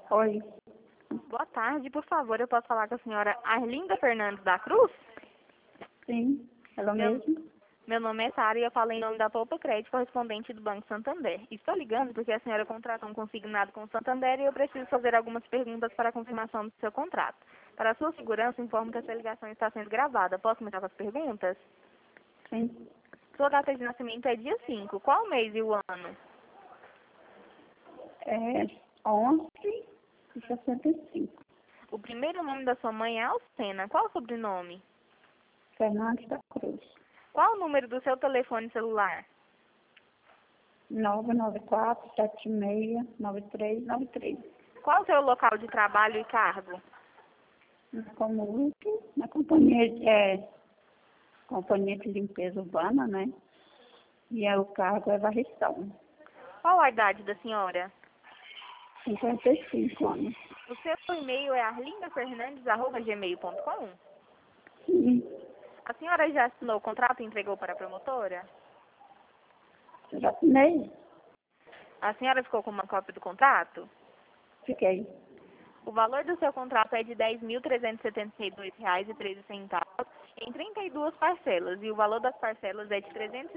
Oi, Boa tarde, por favor, eu posso falar com a senhora Arlinda Fernandes da Cruz? sim, ela Meu, mesma. meu nome é Sara e eu falo em nome da Poupa Crédito, correspondente do Banco Santander. Estou ligando porque a senhora contratou um consignado com o Santander e eu preciso fazer algumas perguntas para a confirmação do seu contrato. Para a sua segurança, informo que essa ligação está sendo gravada. Posso começar com as perguntas? Sim, Sua data de nascimento é dia 5. Qual o mês e o ano? é 11:65. O primeiro nome da sua mãe é Alcena. Qual o sobrenome? Fernandes da Cruz. Qual o número do seu telefone celular? 994-76-9393. Qual o seu local de trabalho e cargo? Na Comulte, na companhia de limpeza urbana, né? E o cargo é varrição. Qual a idade da senhora? 55 anos. O seu e-mail é arlindafernandes@gmail.com. Sim, A senhora já assinou o contrato e entregou para a promotora? eu já assinei. A senhora ficou com uma cópia do contrato? Fiquei. O valor do seu contrato é de R$ 10.372,13 em 32 parcelas e o valor das parcelas é de R$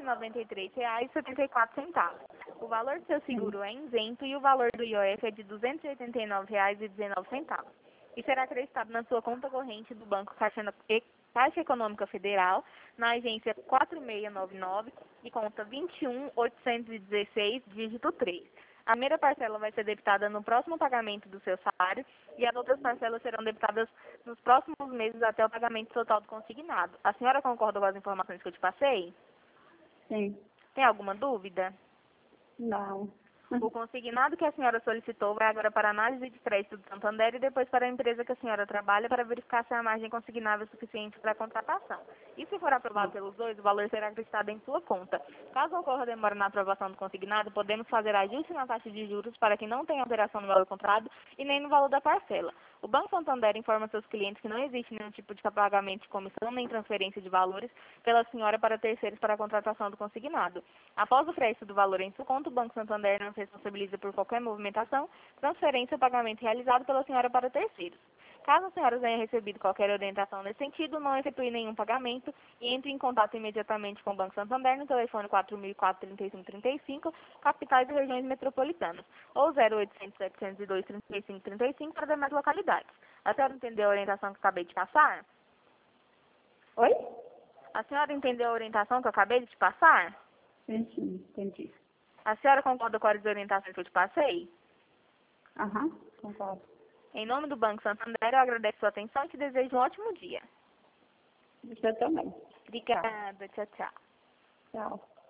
393,74. O valor do seu Sim, seguro é isento e o valor do IOF é de R$ 289,19 e será acreditado na sua conta corrente do Banco Caixa Econômica Federal, na agência 4699 e conta 21816, dígito 3. A primeira parcela vai ser debitada no próximo pagamento do seu salário e as outras parcelas serão debitadas nos próximos meses até o pagamento total do consignado. A senhora concorda com as informações que eu te passei? sim. Tem alguma dúvida? Não. O consignado que a senhora solicitou vai agora para a análise de crédito do Santander e depois para a empresa que a senhora trabalha para verificar se a margem consignável é suficiente para a contratação. E se for aprovado pelos dois, o valor será acrescentado em sua conta. Caso ocorra demora na aprovação do consignado, podemos fazer ajuste na taxa de juros para que não tenha alteração no valor comprado e nem no valor da parcela. O Banco Santander informa seus clientes que não existe nenhum tipo de pagamento de comissão nem transferência de valores pela senhora para terceiros para a contratação do consignado. Após o crédito do valor em sua conta, o Banco Santander não se responsabiliza por qualquer movimentação, transferência ou pagamento realizado pela senhora para terceiros. Caso a senhora tenha recebido qualquer orientação nesse sentido, não efetue nenhum pagamento e entre em contato imediatamente com o Banco Santander no telefone 4004-3535, capitais e regiões metropolitanas, ou 0800-702-3535 para demais localidades. A senhora entendeu a orientação que eu acabei de passar? Oi? A senhora entendeu a orientação que eu acabei de te passar? Sim, sim, entendi. A senhora concorda com as orientações que eu te passei? Aham, concordo. Em nome do Banco Santander, eu agradeço a sua atenção e te desejo um ótimo dia. Você também. Tchau. Obrigada. Tchau, tchau. Tchau.